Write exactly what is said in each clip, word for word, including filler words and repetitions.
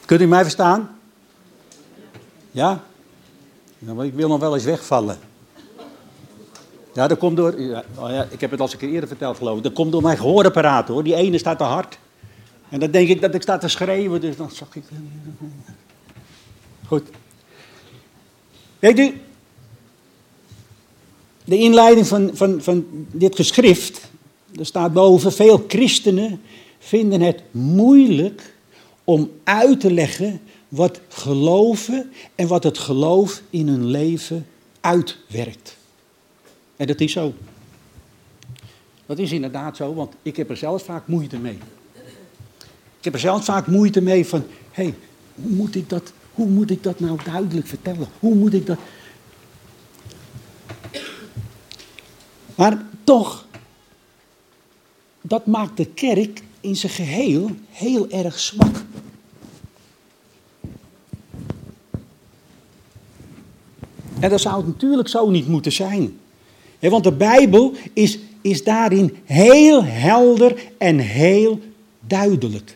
Kunt u mij verstaan? Ja? Nou, ik wil nog wel eens wegvallen. Ja, dat komt door... Ja, oh ja, ik heb het al eens een keer eerder verteld, geloof ik. Dat komt door mijn gehoorapparaat, hoor. Die ene staat te hard. En dan denk ik dat ik sta te schreeuwen, dus dan zag ik... Goed. Weet u... De inleiding van, van, van dit geschrift... Er staat boven, veel christenen vinden het moeilijk om uit te leggen wat geloven en wat het geloof in hun leven uitwerkt. En dat is zo. Dat is inderdaad zo, want ik heb er zelf vaak moeite mee. Ik heb er zelf vaak moeite mee van, hé, hey, hoe moet ik dat, hoe moet ik dat nou duidelijk vertellen? Hoe moet ik dat... Maar toch, dat maakt de kerk in zijn geheel heel erg zwak. En dat zou het natuurlijk zo niet moeten zijn. Ja, want de Bijbel is, is daarin heel helder en heel duidelijk.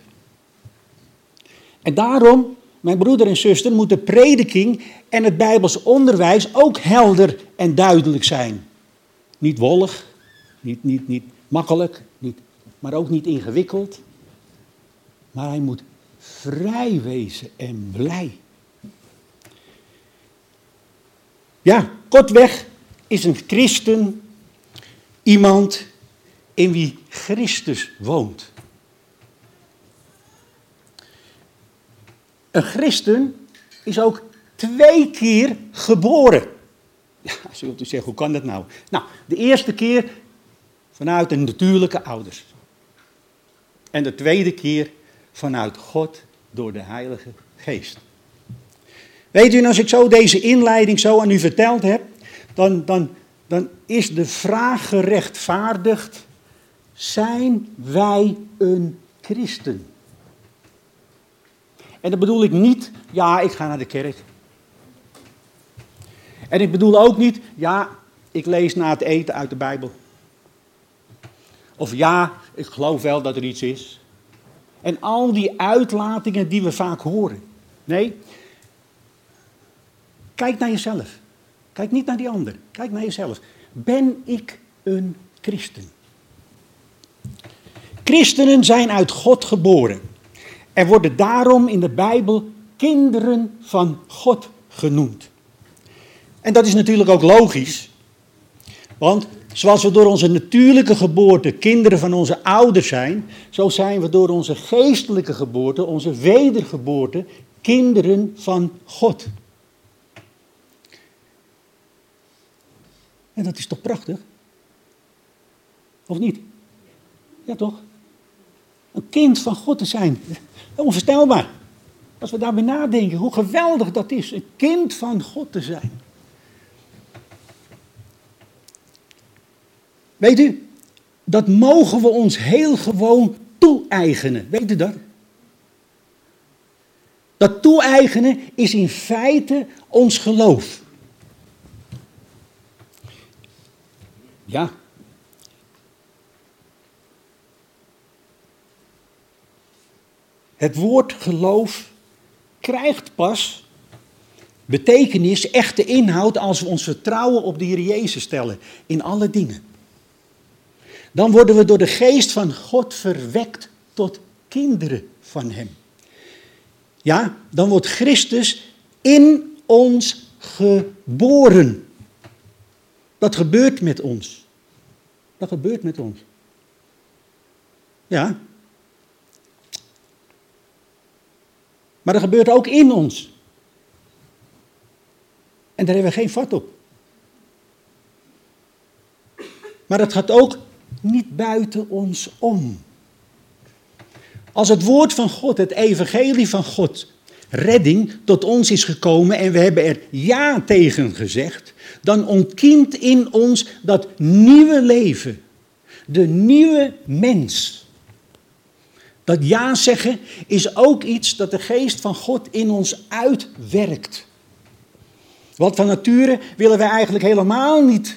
En daarom, mijn broeder en zuster, moet de prediking en het Bijbels onderwijs ook helder en duidelijk zijn. Niet wollig, niet, niet, niet makkelijk, niet, maar ook niet ingewikkeld. Maar hij moet vrij wezen en blij. Ja, kortweg is een christen iemand in wie Christus woont. Een christen is ook twee keer geboren. Ja, zult u zeggen, hoe kan dat nou? Nou, de eerste keer vanuit de natuurlijke ouders. En de tweede keer vanuit God door de Heilige Geest. Weet u, als ik zo deze inleiding zo aan u verteld heb, dan, dan, dan is de vraag gerechtvaardigd, zijn wij een christen? En dat bedoel ik niet, ja, ik ga naar de kerk. En ik bedoel ook niet, ja, ik lees na het eten uit de Bijbel. Of ja, ik geloof wel dat er iets is. En al die uitlatingen die we vaak horen. Nee, kijk naar jezelf. Kijk niet naar die ander. Kijk naar jezelf. Ben ik een christen? Christenen zijn uit God geboren. En worden daarom in de Bijbel kinderen van God genoemd. En dat is natuurlijk ook logisch. Want zoals we door onze natuurlijke geboorte kinderen van onze ouders zijn, zo zijn we door onze geestelijke geboorte, onze wedergeboorte, kinderen van God. En dat is toch prachtig? Of niet? Ja, toch? Een kind van God te zijn. Onvoorstelbaar. Als we daarbij nadenken, hoe geweldig dat is. Een kind van God te zijn. Weet u, dat mogen we ons heel gewoon toe-eigenen. Weet u dat? Dat toe-eigenen is in feite ons geloof. Ja. Het woord geloof krijgt pas betekenis, echte inhoud, als we ons vertrouwen op de Heer Jezus stellen in alle dingen. Dan worden we door de geest van God verwekt tot kinderen van Hem. Ja, dan wordt Christus in ons geboren. Dat gebeurt met ons. Dat gebeurt met ons. Ja. Maar dat gebeurt ook in ons. En daar hebben we geen vat op. Maar dat gaat ook niet buiten ons om. Als het woord van God, het evangelie van God, redding tot ons is gekomen en we hebben er ja tegen gezegd, dan ontkiemt in ons dat nieuwe leven, de nieuwe mens. Dat ja zeggen is ook iets dat de geest van God in ons uitwerkt. Want van nature willen wij eigenlijk helemaal niet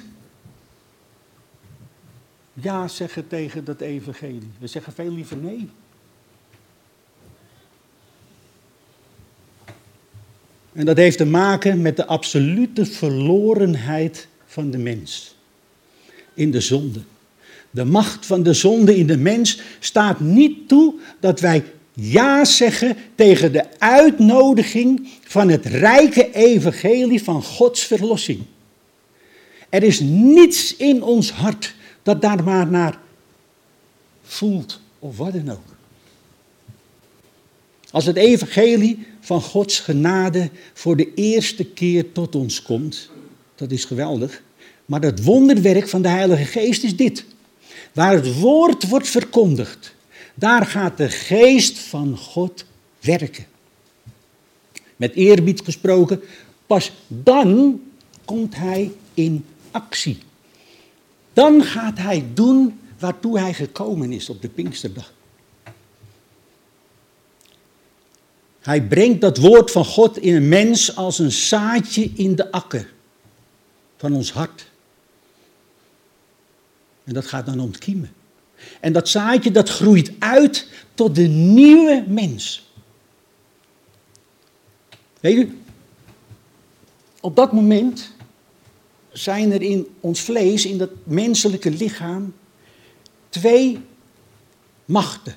ja zeggen tegen dat evangelie. We zeggen veel liever nee. En dat heeft te maken met de absolute verlorenheid van de mens. In de zonde. De macht van de zonde in de mens staat niet toe dat wij ja zeggen tegen de uitnodiging van het rijke evangelie van Gods verlossing. Er is niets in ons hart dat daar maar naar voelt of wat dan ook. Als het evangelie van Gods genade voor de eerste keer tot ons komt, dat is geweldig, maar het wonderwerk van de Heilige Geest is dit. Waar het woord wordt verkondigd, daar gaat de geest van God werken. Met eerbied gesproken, pas dan komt hij in actie. Dan gaat hij doen waartoe hij gekomen is op de Pinksterdag. Hij brengt dat woord van God in een mens als een zaadje in de akker van ons hart. En dat gaat dan ontkiemen. En dat zaadje dat groeit uit tot de nieuwe mens. Weet u, op dat moment zijn er in ons vlees, in dat menselijke lichaam, twee machten.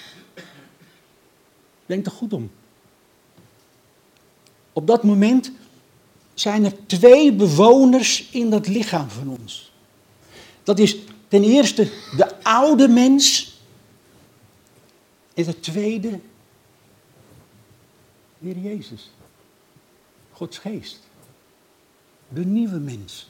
Denk er goed om. Op dat moment zijn er twee bewoners in dat lichaam van ons. Dat is ten eerste de oude mens. En de tweede, de Heer Jezus. Gods geest. De nieuwe mens.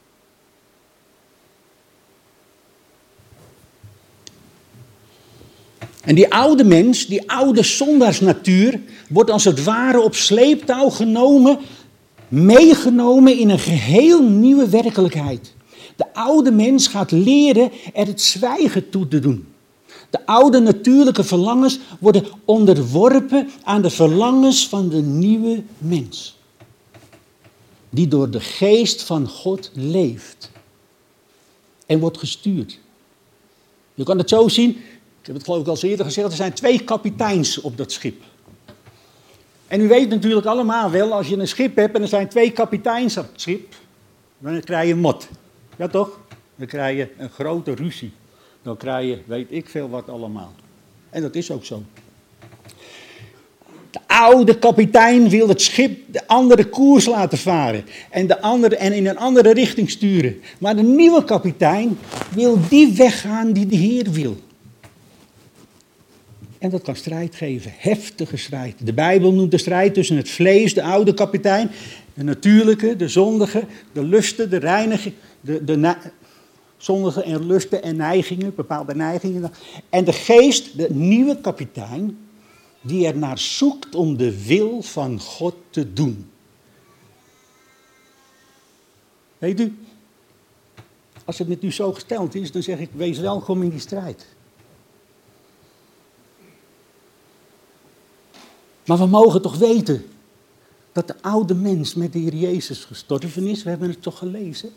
En die oude mens, die oude zondaarsnatuur, wordt als het ware op sleeptouw genomen, meegenomen in een geheel nieuwe werkelijkheid. De oude mens gaat leren er het zwijgen toe te doen. De oude natuurlijke verlangens worden onderworpen aan de verlangens van de nieuwe mens. Die door de geest van God leeft. En wordt gestuurd. Je kan het zo zien, ik heb het geloof ik al eens eerder gezegd, er zijn twee kapiteins op dat schip. En u weet natuurlijk allemaal wel, als je een schip hebt en er zijn twee kapiteins op het schip, dan krijg je mot. Ja toch? Dan krijg je een grote ruzie. Dan krijg je, weet ik veel wat allemaal. En dat is ook zo. De oude kapitein wil het schip de andere koers laten varen. En, de andere, en in een andere richting sturen. Maar de nieuwe kapitein wil die weg gaan die de Heer wil. En dat kan strijd geven, heftige strijd. De Bijbel noemt de strijd tussen het vlees, de oude kapitein, de natuurlijke, de zondige, de lusten, de reiniging, de, de na, zondige en lusten en neigingen, bepaalde neigingen. En de geest, de nieuwe kapitein, die er naar zoekt om de wil van God te doen. Weet u, als het met u zo gesteld is, dan zeg ik, wees welkom in die strijd. Maar we mogen toch weten dat de oude mens met de Heer Jezus gestorven is. We hebben het toch gelezen.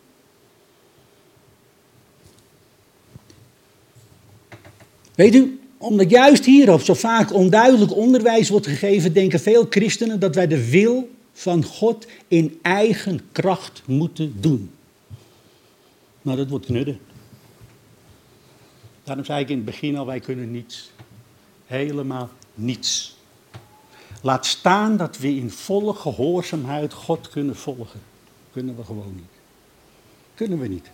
Weet u, omdat juist hierop zo vaak onduidelijk onderwijs wordt gegeven, denken veel christenen dat wij de wil van God in eigen kracht moeten doen. Nou, dat wordt knudden. Daarom zei ik in het begin al, wij kunnen niets. Helemaal niets. Laat staan dat we in volle gehoorzaamheid God kunnen volgen. Kunnen we gewoon niet. Kunnen we niet.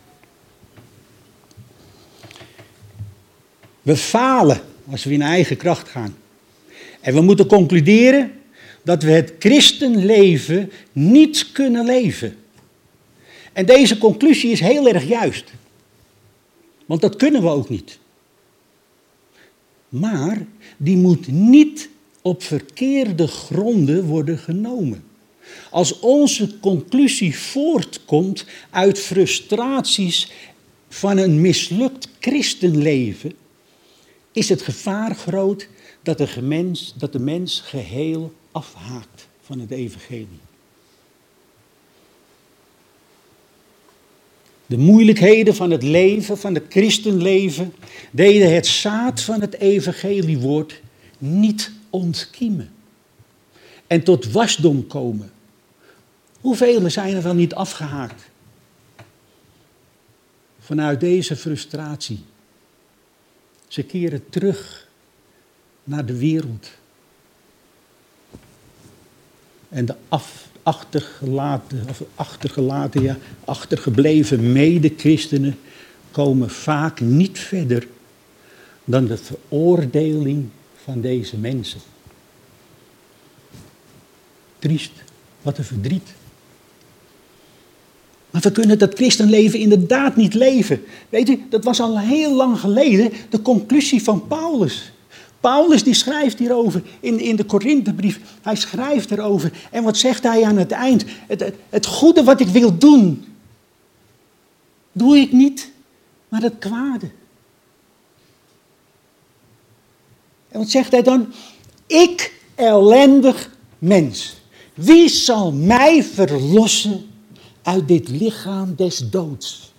We falen als we in eigen kracht gaan. En we moeten concluderen dat we het christenleven niet kunnen leven. En deze conclusie is heel erg juist. Want dat kunnen we ook niet. Maar die moet niet op verkeerde gronden worden genomen. Als onze conclusie voortkomt uit frustraties van een mislukt christenleven, is het gevaar groot dat de, mens, dat de mens geheel afhaakt van het evangelie. De moeilijkheden van het leven, van het christenleven, deden het zaad van het evangeliewoord niet ontkiemen. en tot wasdom komen. Hoeveel zijn er dan niet afgehaakt? Vanuit deze frustratie. Ze keren terug naar de wereld. En de af, achtergelaten, of achtergelaten, ja, achtergebleven medechristenen komen vaak niet verder dan de veroordeling van deze mensen. Triest, wat een verdriet. Maar we kunnen dat christenleven inderdaad niet leven. Weet u, dat was al heel lang geleden de conclusie van Paulus. Paulus die schrijft hierover in, in de Korinthebrief. Hij schrijft erover. En wat zegt hij aan het eind? Het, het, het goede wat ik wil doen, doe ik niet, maar het kwade. En wat zegt hij dan? Ik, ellendig mens. Wie zal mij verlossen uit dit lichaam des doods?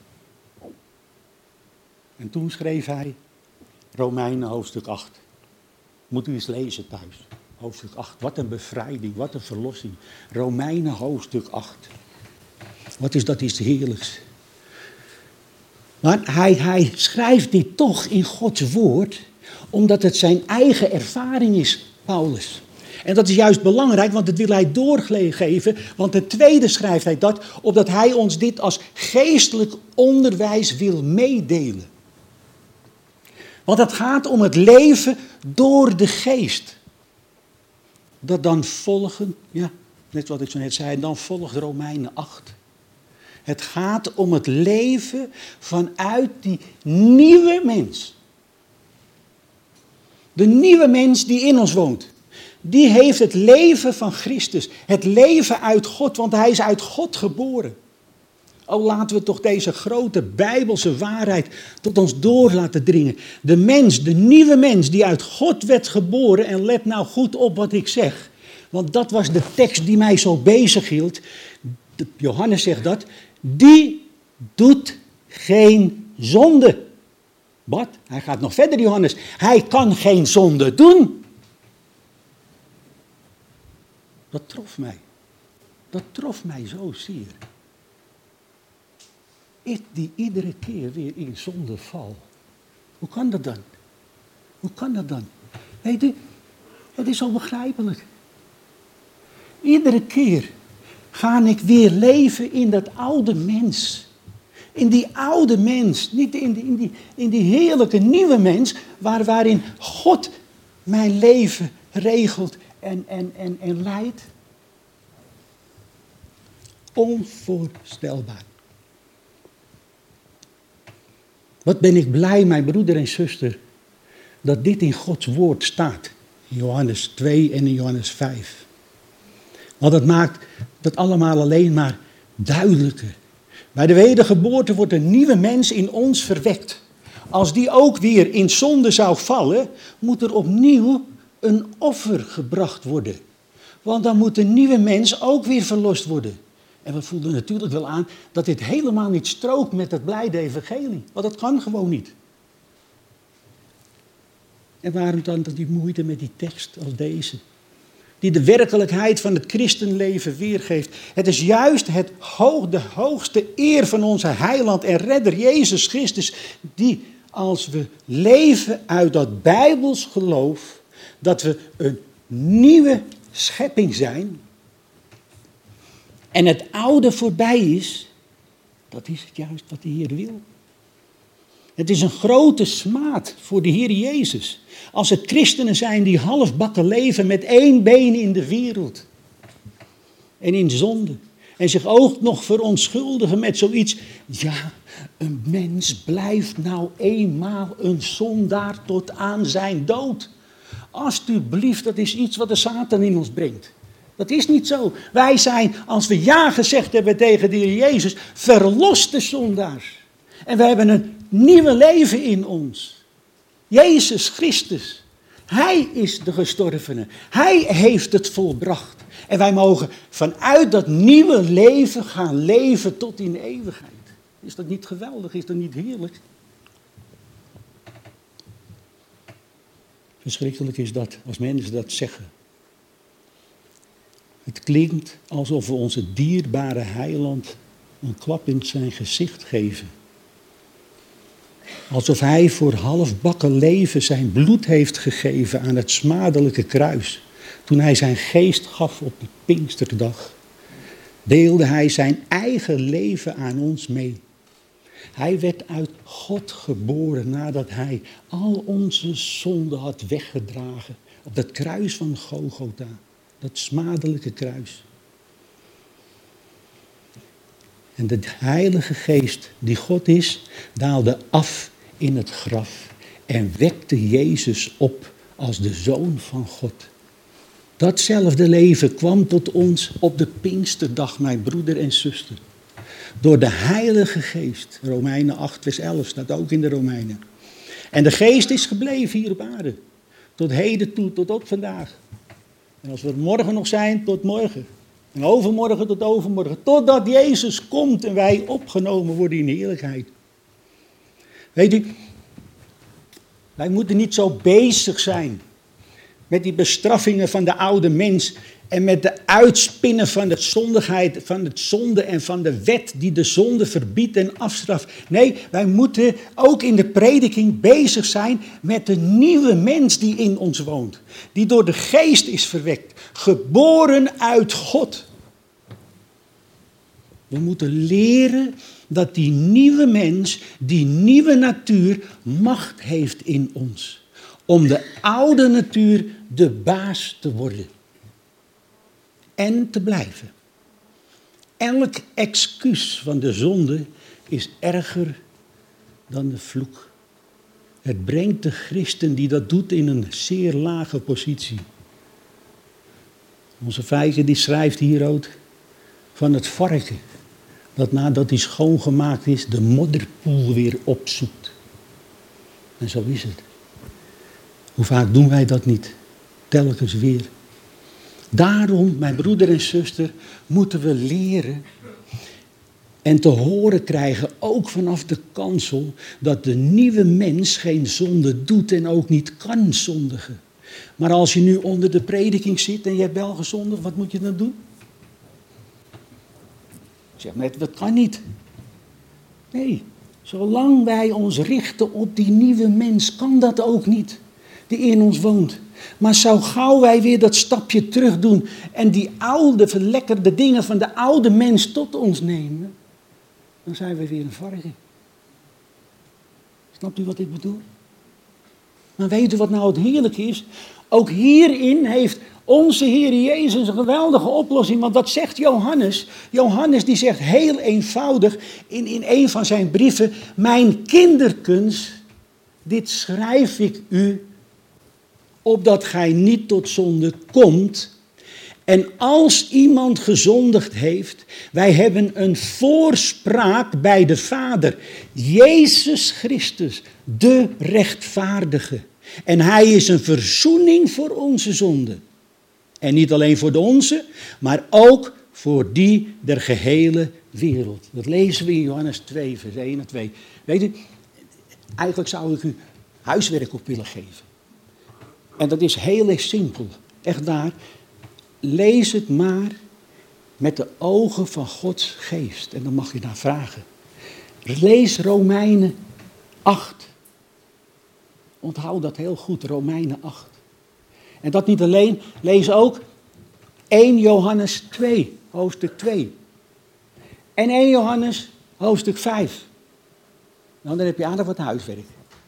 En toen schreef hij Romeinen hoofdstuk acht. Moet u eens lezen thuis. Hoofdstuk acht. Wat een bevrijding, wat een verlossing. Romeinen hoofdstuk acht. Wat is dat iets heerlijks. Maar hij, hij schrijft dit toch in Gods woord, omdat het zijn eigen ervaring is, Paulus. En dat is juist belangrijk, want dat wil hij doorgeven. Want ten tweede schrijft hij dat, opdat hij ons dit als geestelijk onderwijs wil meedelen. Want het gaat om het leven door de geest. Dat dan volgen, ja, net wat ik zo net zei, dan volgt Romeinen acht. Het gaat om het leven vanuit die nieuwe mens. De nieuwe mens die in ons woont. Die heeft het leven van Christus. Het leven uit God, want hij is uit God geboren. Oh, laten we toch deze grote Bijbelse waarheid tot ons door laten dringen. De mens, de nieuwe mens die uit God werd geboren. En let nou goed op wat ik zeg. Want dat was de tekst die mij zo bezig hield. Johannes zegt dat. Die doet geen zonde. Wat? Hij gaat nog verder, Johannes. Hij kan geen zonde doen. Dat trof mij. Dat trof mij zozeer. Ik die iedere keer weer in zonde val. Hoe kan dat dan? Hoe kan dat dan? Weet u, het is onbegrijpelijk. Iedere keer ga ik weer leven in dat oude mens. In die oude mens, niet in die, in die, in die heerlijke nieuwe mens, waar, waarin God mijn leven regelt en, en, en, en leidt. Onvoorstelbaar. Wat ben ik blij, mijn broeder en zuster, dat dit in Gods woord staat. In Johannes twee en in Johannes vijf. Want dat maakt dat allemaal alleen maar duidelijker. Bij de wedergeboorte wordt een nieuwe mens in ons verwekt. Als die ook weer in zonde zou vallen, moet er opnieuw een offer gebracht worden. Want dan moet de nieuwe mens ook weer verlost worden. En we voelden natuurlijk wel aan dat dit helemaal niet strookt met het blijde evangelie. Want dat kan gewoon niet. En waarom dan die moeite met die tekst als deze? Die de werkelijkheid van het christenleven weergeeft. Het is juist het hoog, de hoogste eer van onze heiland en redder Jezus Christus, die als we leven uit dat Bijbels geloof, dat we een nieuwe schepping zijn en het oude voorbij is, dat is het juist wat de Heer wil. Het is een grote smaad voor de Heer Jezus. Als het christenen zijn die halfbakken leven met één been in de wereld. En in zonde. En zich ook nog verontschuldigen met zoiets. Ja, een mens blijft nou eenmaal een zondaar tot aan zijn dood. Alsjeblieft, dat is iets wat de Satan in ons brengt. Dat is niet zo. Wij zijn, als we ja gezegd hebben tegen de Heer Jezus, verloste zondaars. En we hebben een nieuwe leven in ons. Jezus Christus. Hij is de gestorvene. Hij heeft het volbracht. En wij mogen vanuit dat nieuwe leven gaan leven tot in de eeuwigheid. Is dat niet geweldig? Is dat niet heerlijk? Verschrikkelijk is dat als mensen dat zeggen. Het klinkt alsof we onze dierbare heiland een klap in zijn gezicht geven. Alsof hij voor halfbakken leven zijn bloed heeft gegeven aan het smadelijke kruis. Toen hij zijn geest gaf op de Pinksterdag, deelde hij zijn eigen leven aan ons mee. Hij werd uit God geboren nadat hij al onze zonden had weggedragen op dat kruis van Golgotha, dat smadelijke kruis. En de Heilige Geest, die God is, daalde af in het graf en wekte Jezus op als de Zoon van God. Datzelfde leven kwam tot ons op de Pinksterdag, mijn broeder en zuster. Door de Heilige Geest. Romeinen acht vers elf staat ook in de Romeinen. En de Geest is gebleven hier op aarde. Tot heden toe, tot op vandaag. En als we er morgen nog zijn, tot morgen. En overmorgen tot overmorgen. Totdat Jezus komt en wij opgenomen worden in heerlijkheid. Weet u, wij moeten niet zo bezig zijn met die bestraffingen van de oude mens en met de uitspinnen van de zondigheid, van het zonde en van de wet die de zonde verbiedt en afstraft. Nee, wij moeten ook in de prediking bezig zijn met de nieuwe mens die in ons woont. Die door de Geest is verwekt, geboren uit God. We moeten leren dat die nieuwe mens, die nieuwe natuur, macht heeft in ons. Om de oude natuur de baas te worden. En te blijven. Elk excuus van de zonde is erger dan de vloek. Het brengt de christen die dat doet in een zeer lage positie. Onze Vijker die schrijft hier ook van het varken. Dat nadat hij schoongemaakt is, de modderpoel weer opzoekt. En zo is het. Hoe vaak doen wij dat niet? Telkens weer. Daarom, mijn broeder en zuster, moeten we leren en te horen krijgen, ook vanaf de kansel, dat de nieuwe mens geen zonde doet en ook niet kan zondigen. Maar als je nu onder de prediking zit en je hebt wel gezondigd, wat moet je dan doen? Zeg net, dat kan niet. Nee, zolang wij ons richten op die nieuwe mens, kan dat ook niet, die in ons woont. Maar zo gauw wij weer dat stapje terug doen en die oude, verlekkerde dingen van de oude mens tot ons nemen, dan zijn we weer een varken. Snapt u wat ik bedoel? Maar weet u wat nou het heerlijke is? Ook hierin heeft onze Heer Jezus een geweldige oplossing, want dat zegt Johannes. Johannes die zegt heel eenvoudig in, in een van zijn brieven, mijn kinderkens, dit schrijf ik u, opdat gij niet tot zonde komt. En als iemand gezondigd heeft, wij hebben een voorspraak bij de Vader, Jezus Christus, de rechtvaardige. En hij is een verzoening voor onze zonde. En niet alleen voor de onze, maar ook voor die der gehele wereld. Dat lezen we in Johannes twee, vers één en twee. Weet u, eigenlijk zou ik u huiswerk op willen geven. En dat is heel erg simpel. Echt waar. Lees het maar met de ogen van Gods geest. En dan mag je naar vragen. Lees Romeinen acht. Onthoud dat heel goed, Romeinen acht. En dat niet alleen, lees ook eerste Johannes twee, hoofdstuk twee. En eerste Johannes, hoofdstuk vijf. Nou, dan heb je aardig wat huiswerk.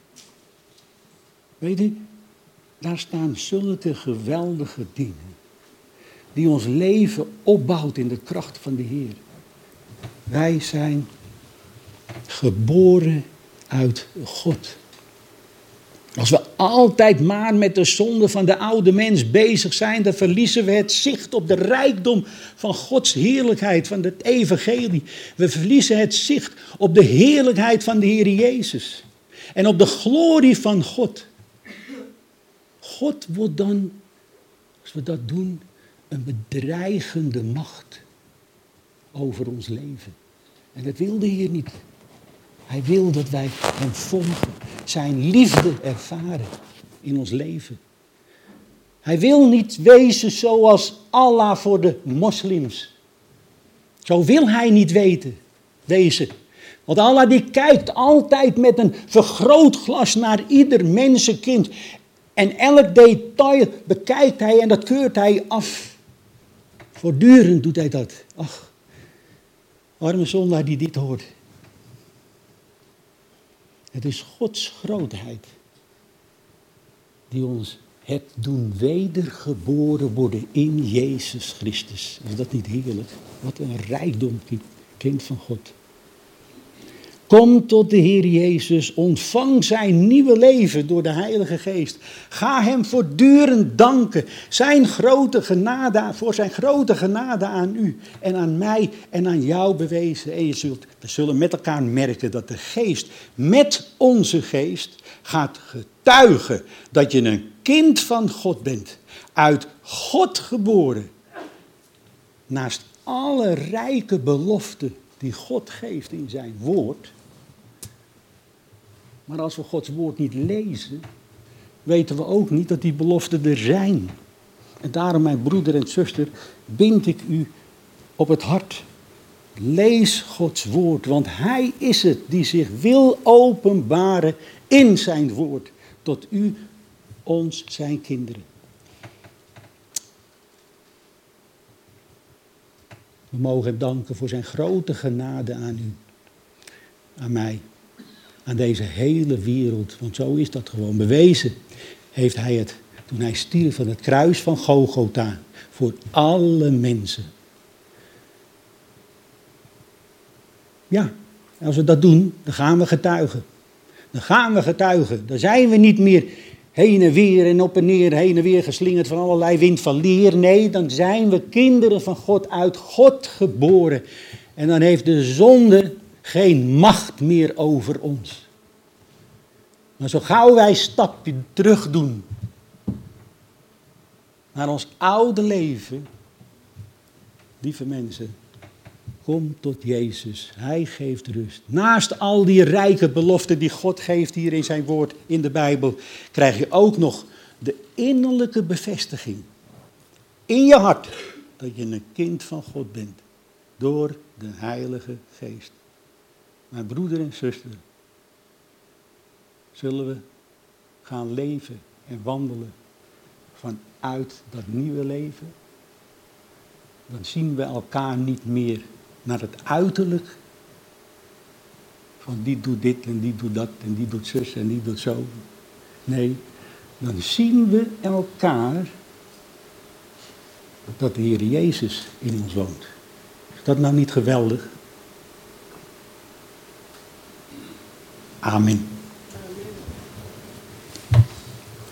Weet u, daar staan zulke geweldige dingen. Die ons leven opbouwt in de kracht van de Heer. Wij zijn geboren uit God. Als we altijd maar met de zonde van de oude mens bezig zijn, dan verliezen we het zicht op de rijkdom van Gods heerlijkheid, van het evangelie. We verliezen het zicht op de heerlijkheid van de Heer Jezus. En op de glorie van God. God wordt dan, als we dat doen, een bedreigende macht over ons leven. En dat wil de Heer niet. Hij wil dat wij hem volgen, zijn liefde ervaren in ons leven. Hij wil niet wezen zoals Allah voor de moslims. Zo wil hij niet weten, wezen. Want Allah die kijkt altijd met een vergrootglas naar ieder mensenkind. En elk detail bekijkt hij en dat keurt hij af. Voortdurend doet hij dat. Ach, arme zondaar die dit hoort. Het is Gods grootheid die ons het doen wedergeboren worden in Jezus Christus. Is dat niet heerlijk? Wat een rijkdom, kind van God. Kom tot de Heer Jezus, ontvang zijn nieuwe leven door de Heilige Geest. Ga hem voortdurend danken, zijn grote genade, voor zijn grote genade aan u en aan mij en aan jou bewezen. En je zult, we zullen met elkaar merken dat de Geest met onze geest gaat getuigen dat je een kind van God bent, uit God geboren. Naast alle rijke beloften die God geeft in zijn woord. Maar als we Gods woord niet lezen, weten we ook niet dat die beloften er zijn. En daarom, mijn broeder en zuster, bind ik u op het hart. Lees Gods woord, want hij is het die zich wil openbaren in zijn woord. Tot u, ons, zijn kinderen. We mogen hem danken voor zijn grote genade aan u, aan mij, aan deze hele wereld. Want zo is dat gewoon. Bewezen heeft hij het toen hij stierf van het kruis van Golgotha voor alle mensen. Ja, als we dat doen, dan gaan we getuigen. Dan gaan we getuigen. Dan zijn we niet meer heen en weer en op en neer, heen en weer geslingerd van allerlei wind van leer. Nee, dan zijn we kinderen van God, uit God geboren. En dan heeft de zonde geen macht meer over ons. Maar zo gauw wij een stapje terug doen naar ons oude leven, lieve mensen, kom tot Jezus. Hij geeft rust. Naast al die rijke beloften die God geeft hier in zijn woord in de Bijbel, krijg je ook nog de innerlijke bevestiging in je hart dat je een kind van God bent door de Heilige Geest. Mijn broeder en zuster, zullen we gaan leven en wandelen vanuit dat nieuwe leven? Dan zien we elkaar niet meer naar het uiterlijk. Van die doet dit en die doet dat en die doet zus en die doet zo. Nee, dan zien we elkaar dat de Heer Jezus in ons woont. Is dat nou niet geweldig? Amen.